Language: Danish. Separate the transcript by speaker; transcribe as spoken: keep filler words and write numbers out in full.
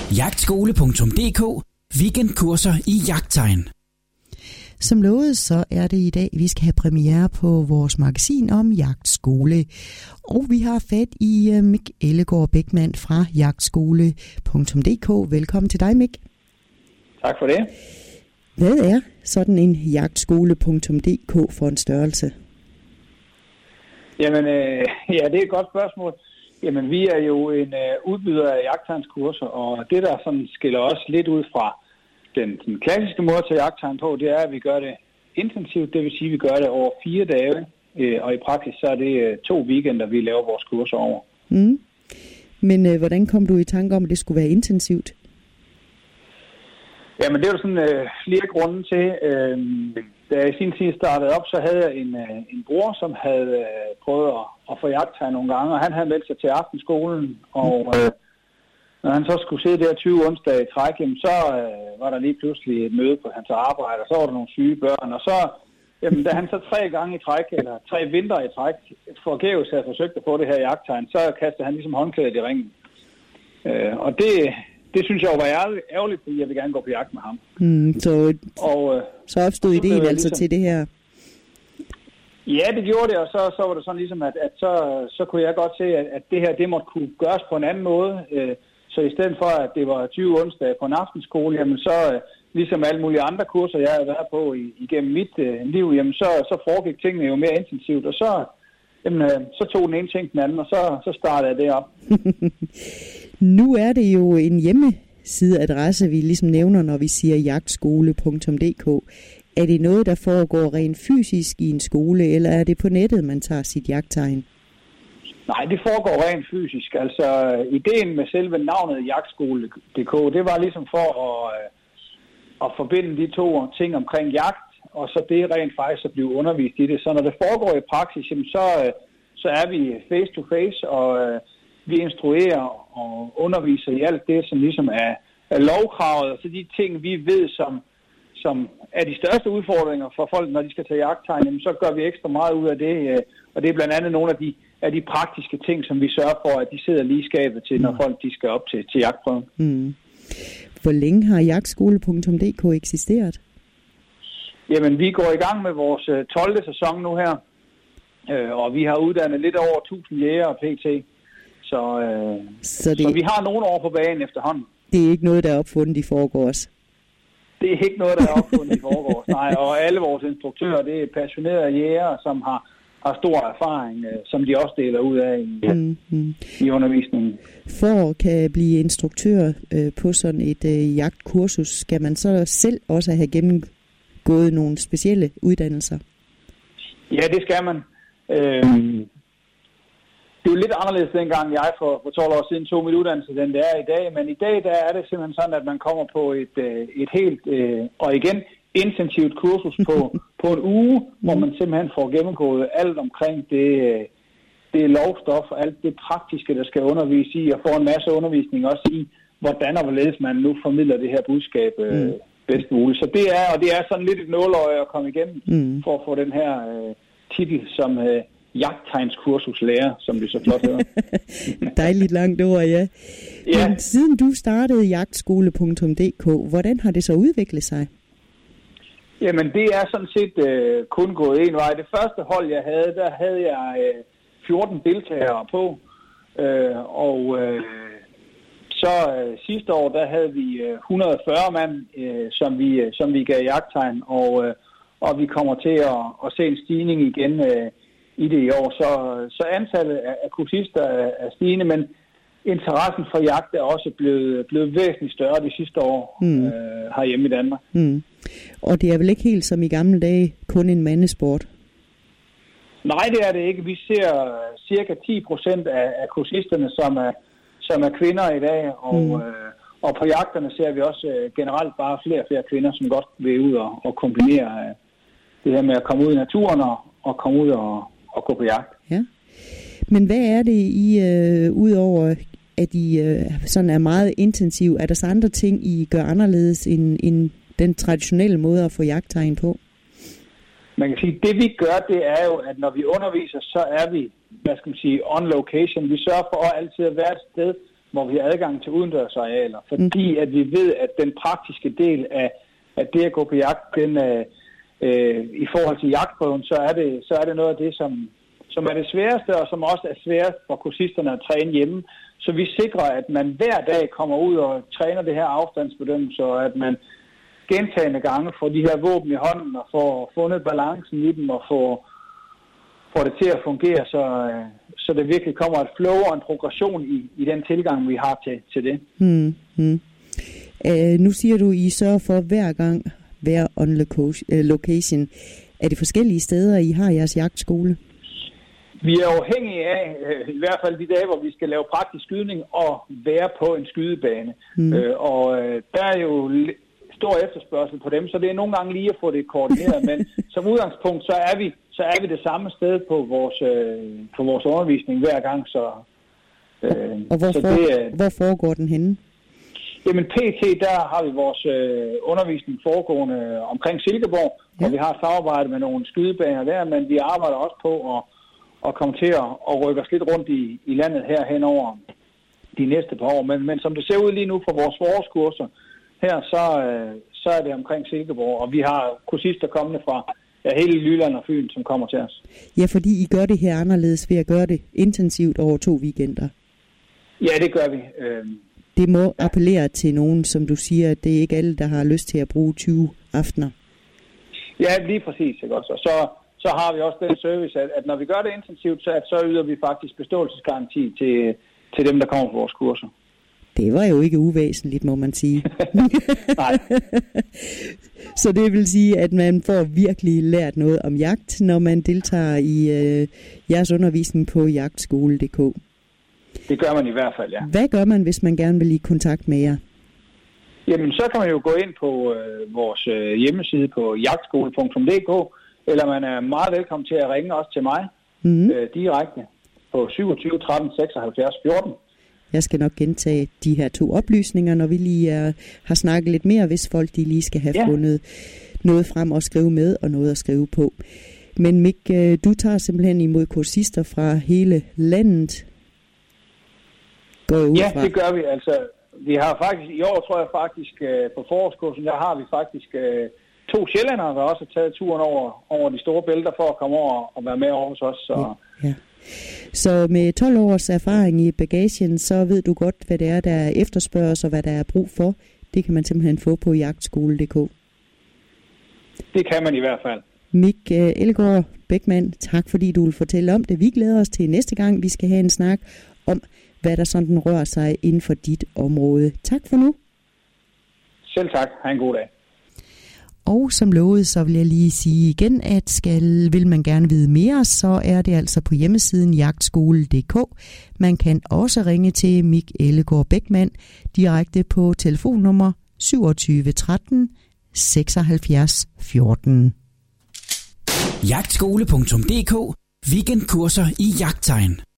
Speaker 1: jagtskole punktum d k. Weekendkurser i jagttegn.
Speaker 2: Som lovet, så er det i dag, vi skal have premiere på vores magasin om jagtskole. Og vi har fat i uh, Mik Ellegaard Bækman fra jagtskole punktum d k. Velkommen til dig, Mik.
Speaker 3: Tak for det.
Speaker 2: Hvad er sådan en jagtskole punktum d k for en størrelse?
Speaker 3: Jamen, øh, ja, det er et godt spørgsmål. Jamen, vi er jo en øh, udbyder af jagttegnskurser, og det, der sådan skiller os lidt ud fra den, den klassiske måde til jagttegn på, det er, at vi gør det intensivt. Det vil sige, at vi gør det over fire dage, øh, og i praksis så er det øh, to weekender, vi laver vores kurser over.
Speaker 2: Mm. Men øh, hvordan kom du i tanke om, at det skulle være intensivt?
Speaker 3: Jamen, det er jo sådan øh, flere grunde til. Øh, da jeg i sin tid startede op, så havde jeg en, øh, en bror, som havde øh, prøvet at, at få jagttegn nogle gange, og han havde meldt sig til aftenskolen, og øh, når han så skulle sidde der tyve onsdage i træk, jamen, så øh, var der lige pludselig et møde på hans arbejde, og så var der nogle syge børn, og så, jamen, da han så tre gange i træk, eller tre vinter i træk, forgæves havde forsøgt at få det her jagttegn, så kastede han ligesom håndklædet i ringen. Øh, og det... Det synes jeg jo var ærgerligt, fordi jeg vil gerne gå på jagt med ham.
Speaker 2: Mm, så,
Speaker 3: og, øh,
Speaker 2: så opstod så ideen altså ligesom til det her?
Speaker 3: Ja, det gjorde det, og så, så var det sådan ligesom, at, at så, så kunne jeg godt se, at, at det her, det måtte kunne gøres på en anden måde. Øh, så i stedet for, at det var tyve onsdage på en aftenskole, jamen så, øh, ligesom alle mulige andre kurser, jeg har været på i, igennem mit øh, liv, jamen så, så foregik tingene jo mere intensivt, og så, jamen, øh, så tog den ene ting den anden, og så, så startede jeg det op.
Speaker 2: Nu er det jo en hjemmesideadresse, vi ligesom nævner, når vi siger jagtskole punktum d k. Er det noget, der foregår rent fysisk i en skole, eller er det på nettet, man tager sit jagttegn?
Speaker 3: Nej, det foregår rent fysisk. Altså, ideen med selve navnet jagtskole punktum d k, det var ligesom for at, at forbinde de to ting omkring jagt, og så det rent faktisk at blive undervist i det. Så når det foregår i praksis, så, så er vi face to face, og vi instruerer og underviser i alt det, som ligesom er, er lovkravet, og så de ting, vi ved, som, som er de største udfordringer for folk, når de skal tage jagttegn, så gør vi ekstra meget ud af det, og det er blandt andet nogle af de, af de praktiske ting, som vi sørger for, at de sidder lige i skabet til, når folk de skal op til, til jagtprøven.
Speaker 2: Mm. Hvor længe har jagtskole punktum d k eksisteret?
Speaker 3: Jamen, vi går i gang med vores tolvte sæson nu her, og vi har uddannet lidt over tusind jægere pt., Så, øh, så, det, så vi har nogle år på banen efterhånden.
Speaker 2: Det er ikke noget, der er opfundet i forgårs?
Speaker 3: Det er ikke noget, der er opfundet i forgårs, nej. Og alle vores instruktører, det er passionerede jægere, som har, har stor erfaring, øh, som de også deler ud af i, mm, mm. i undervisningen.
Speaker 2: For at kan blive instruktør øh, på sådan et øh, jagtkursus, skal man så selv også have gennemgået nogle specielle uddannelser?
Speaker 3: Ja, det skal man. Øh, Det er jo lidt anderledes dengang jeg for, for tolv år siden tog mit uddannelse, end det er i dag. Men i dag der er det simpelthen sådan, at man kommer på et, et helt, og igen, intensivt kursus på, på en uge, hvor man simpelthen får gennemgået alt omkring det, det lovstof og alt det praktiske, der skal undervise i, og får en masse undervisning også i, hvordan og hvorledes man nu formidler det her budskab mm. bedst muligt. Så det er, og det er sådan lidt et nåløje at komme igennem, mm. for at få den her uh, titel som... Uh, jagttegnskursuslærer, som det så flot hedder.
Speaker 2: Dejligt langt ord, ja. ja. Men siden du startede jagtskole punktum d k, hvordan har det så udviklet sig?
Speaker 3: Jamen, det er sådan set øh, kun gået en vej. Det første hold, jeg havde, der havde jeg øh, fjorten deltagere på, øh, og øh, så øh, sidste år, der havde vi øh, et hundrede og fyrre mand, øh, som, vi, øh, som vi gav jagttegn, og, øh, og vi kommer til at, at se en stigning igen øh, i det i år. Så, så antallet af kursister er stigende, men interessen for jagt er også blevet, blevet væsentligt større de sidste år mm. øh, herhjemme i Danmark.
Speaker 2: Mm. Og det er vel ikke helt som i gamle dage kun en mandesport?
Speaker 3: Nej, det er det ikke. Vi ser cirka ti procent af, af kursisterne, som er, som er kvinder i dag, og, mm. øh, og på jagterne ser vi også øh, generelt bare flere og flere kvinder, som godt vil ud og, og kombinere øh, det her med at komme ud i naturen og, og komme ud og og gå på jagt.
Speaker 2: Ja. Men hvad er det I, øh, udover at I øh, sådan er meget intensiv, er der så andre ting, I gør anderledes end, end den traditionelle måde at få jagttegn på?
Speaker 3: Man kan sige, det vi gør, det er jo, at når vi underviser, så er vi, hvad skal man sige, on location. Vi sørger for at altid at være et sted, hvor vi har adgang til udendørsarealer, fordi at vi ved, at den praktiske del af, af det at gå på jagt, den, øh, øh, i forhold til jagtprøven, så er det, så er det noget af det, som, som er det sværeste, og som også er sværest for kursisterne at træne hjemme. Så vi sikrer, at man hver dag kommer ud og træner det her afstandsbedømmelse, og at man gentagende gange får de her våben i hånden, og får fundet balancen i dem, og får, får det til at fungere, så, så det virkelig kommer et flow og en progression i, i den tilgang, vi har til, til det.
Speaker 2: Hmm, hmm. Uh, nu siger du, I sørger for hver gang være on location. Er det forskellige steder, I har jeres jagtskole?
Speaker 3: Vi er afhængige af, øh, i hvert fald de dage, hvor vi skal lave praktisk skydning og være på en skydebane. Mm. Øh, og øh, der er jo stor efterspørgsel på dem, så det er nogle gange lige at få det koordineret. Men som udgangspunkt, så er vi så er vi det samme sted på vores, øh, på vores undervisning hver gang. Så, øh,
Speaker 2: og hvor,
Speaker 3: så
Speaker 2: for,
Speaker 3: det, øh,
Speaker 2: hvor foregår den henne?
Speaker 3: Jamen P T, der har vi vores øh, undervisning foregående omkring Silkeborg, ja. Og vi har et samarbejde med nogle skydebaner der, men vi arbejder også på at og komme til at, at rykke os lidt rundt i, i landet her hen over de næste par år. Men, men som det ser ud lige nu for vores forårskurser her, så, øh, så er det omkring Silkeborg, og vi har kursister kommende fra ja, hele Jylland og Fyn, som kommer til os.
Speaker 2: Ja, fordi I gør det her anderledes ved at gøre det intensivt over to weekender.
Speaker 3: Ja, det gør vi. Øh,
Speaker 2: det må appellere til nogen, som du siger, at det er ikke alle, der har lyst til at bruge tyve aftener.
Speaker 3: Ja, lige præcis. Ikke også? Og så så har vi også den service, at, at når vi gør det intensivt, så, at, så yder vi faktisk beståelsesgaranti til, til dem, der kommer på vores kurser.
Speaker 2: Det var jo ikke uvæsentligt, må man sige.
Speaker 3: Nej.
Speaker 2: Så det vil sige, at man får virkelig lært noget om jagt, når man deltager i øh, jeres undervisning på jagtskole punktum d k.
Speaker 3: Det gør man i hvert fald, ja.
Speaker 2: Hvad gør man, hvis man gerne vil i kontakt med jer?
Speaker 3: Jamen, så kan man jo gå ind på øh, vores øh, hjemmeside på jagtskole punktum d k, eller man er meget velkommen til at ringe også til mig mm-hmm. øh, direkte på syvogtyve tretten seksoghalvfjerds fjorten.
Speaker 2: Jeg skal nok gentage de her to oplysninger, når vi lige er, har snakket lidt mere, hvis folk de lige skal have ja. fundet noget frem at skrive med og noget at skrive på. Men Mik, du tager simpelthen imod kursister fra hele landet. Går ud
Speaker 3: ja,
Speaker 2: fra.
Speaker 3: Det gør vi. Altså, vi har faktisk, i år tror jeg faktisk, på forårskursen, der har vi faktisk to sjællændere, der også har taget turen over, over de store bælter for at komme over og være med over hos os. Så.
Speaker 2: Ja, ja. Så med tolv års erfaring i bagagen, så ved du godt, hvad det er, der efterspørges og hvad der er brug for. Det kan man simpelthen få på jagtskole punktum d k.
Speaker 3: Det kan man i hvert fald.
Speaker 2: Mik Ellegaard Beckmann, tak fordi du vil fortælle om det. Vi glæder os til næste gang, vi skal have en snak om, hvad der sådan rører sig inden for dit område. Tak for nu.
Speaker 3: Selv tak. Ha' en god dag.
Speaker 2: Og som lovet, så vil jeg lige sige igen, at skal, vil man gerne vide mere, så er det altså på hjemmesiden jagtskole punktum d k. Man kan også ringe til Mik Ellegaard Beckmann direkte på telefonnummer syvogtyve tretten seksoghalvfjerds fjorten.
Speaker 1: jagtskole punktum d k. Weekendkurser i jagttegn.